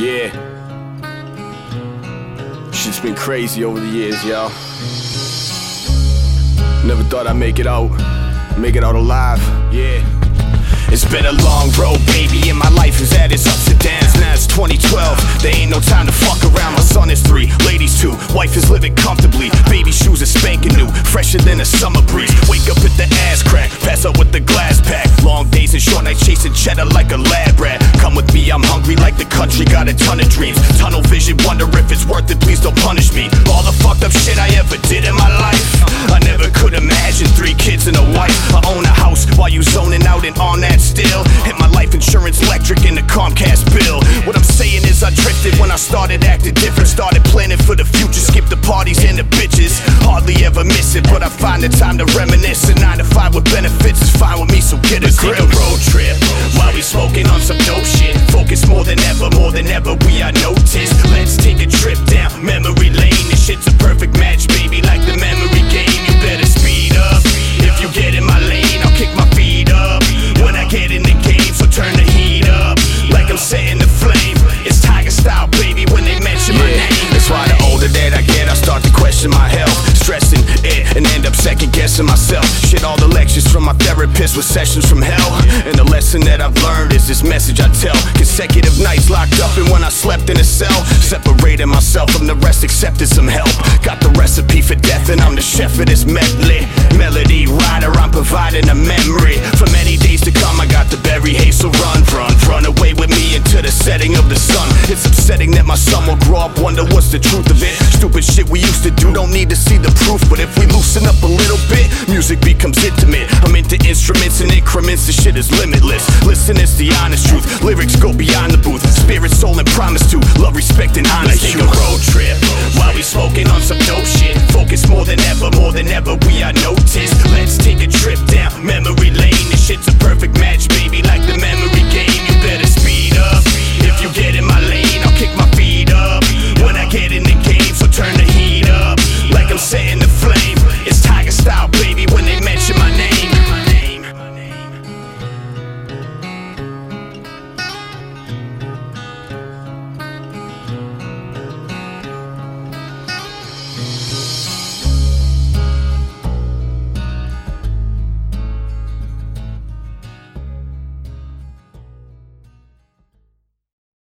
Yeah. Shit's been crazy over the years, y'all. Never thought I'd make it out alive. Yeah. It's been a long road, baby, and my life has had its ups and downs. Now it's 2012, there ain't no time to fuck around. My son is 3, ladies 2, wife is living comfortably. Baby shoes are spanking new, fresher than a summer breeze. Wake up at the ass crack, pass up with the glass pack. Long days and short nights chasing cheddar like a lab rat. Come with me, I'm hungry like the country, got a ton of dreams. Tunnel vision, wonder if it's worth it, please don't punish me. All the fucked up shit I ever did in my life, I never could imagine 3 kids and a wife. I own a house while you zoning out and on that still. Hit my life insurance, electric, and the Comcast bill. What I'm saying is I drifted when I started acting different. Started planning for the future, skip the parties and the bitches. Hardly ever miss it, but I find the time to reminisce. A 9 to 5 with benefits is fine with me, so get a grip. Take a road trip while we smoking on some dope shit. Focus more than ever, we are noticed. Let's take a trip down memory lane. This shit's a perfect match, baby, like the memory game. You better speed up. If you get in my lane, I'll kick my feet up. When I get in the game, so turn the heat up. Like I'm setting the flame. It's Tiger style, baby, when they mention my name. That's why the older that I get, I start to question my health. Stressing it and end up second guessing myself. Shit, all the lectures from my therapist with sessions from hell. And the lesson that I've learned is this message I tell. Consecutive nights locked up, and when I slept in a cell, separated myself from the rest, accepted some help. Got the recipe for death, and I'm the chef of this medley. Melody rider, I'm providing a memory. For many days to come, I got the berry haze, so run away with me into the setting of the sun. It's upsetting that my son will grow up, wonder what's the truth of it. Stupid shit we used to do, don't need to see the proof. But if we loosen up a little bit, music becomes intimate. I'm into instruments and increments, the shit is limitless. Listen, it's the honest truth, lyrics go beyond the booth. Spirit, soul, and promise to love, respect, and honesty. Let's take a road trip while we smoking on some dope shit. Focus more than ever, we are noticed.